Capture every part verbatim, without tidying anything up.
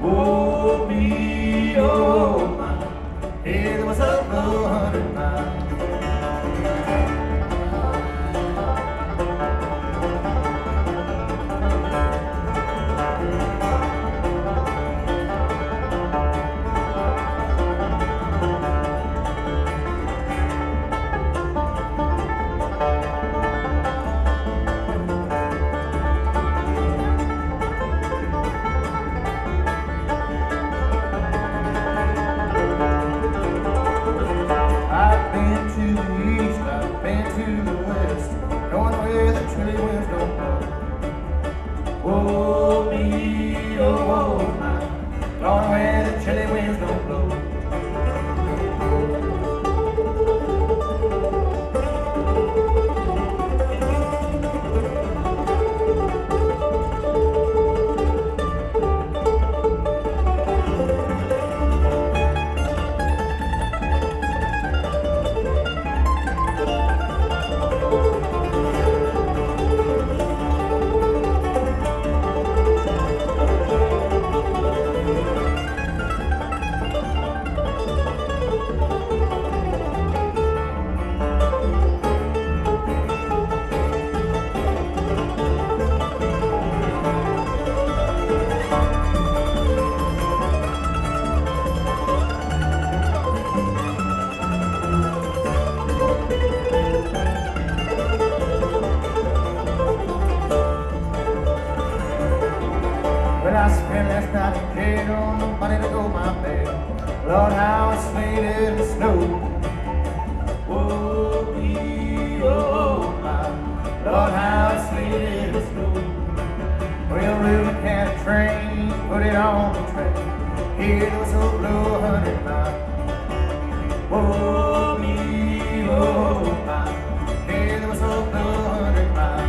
Oh, me, oh, my. Hey, there was a low hundred miles. I've been to the east, I've been to the west, going where the chilly winds don't blow. Oh, me, oh, my, going where the chilly winds don't blow. Well, I spent last night in jail on no money to go my bed. Lord, how I slayed in the snow. Oh, me, oh, my. Lord, how I slayed in the snow. Well, Ruben had a train, put it on the track. Here was a low hundred miles. Oh, me, oh, my. Here was a low hundred miles.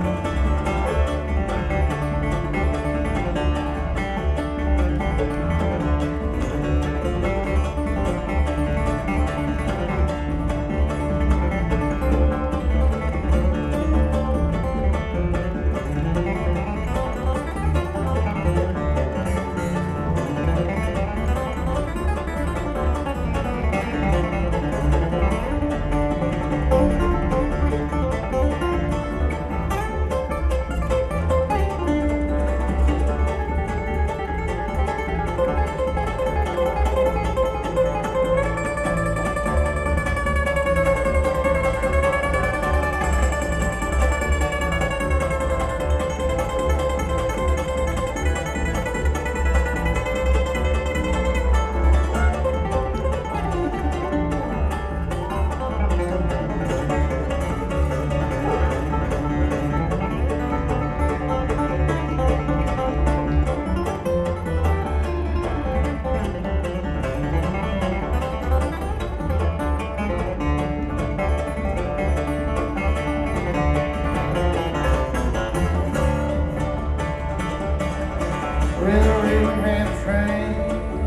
Well, Ruben had a train.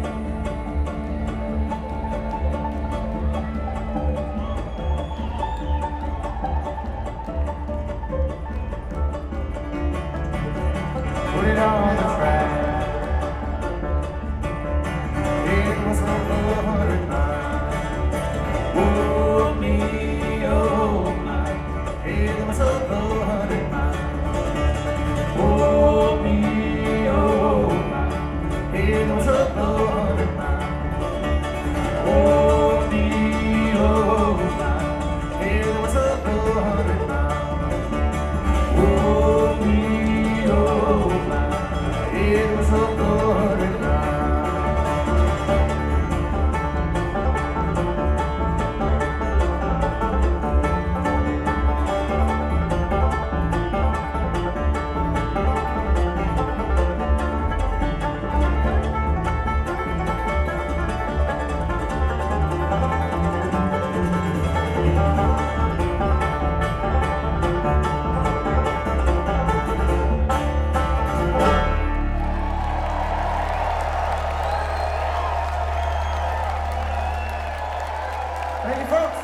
Put it on the track. It was over a hundred miles. Oh, me, oh, my. It was over a hundred miles. Oh, me, oh, my. It was over a hundred miles. Oh, me, oh, my. It was over a hundred miles. Oh, me, oh, my. It was over a hundred miles. Thank you, folks.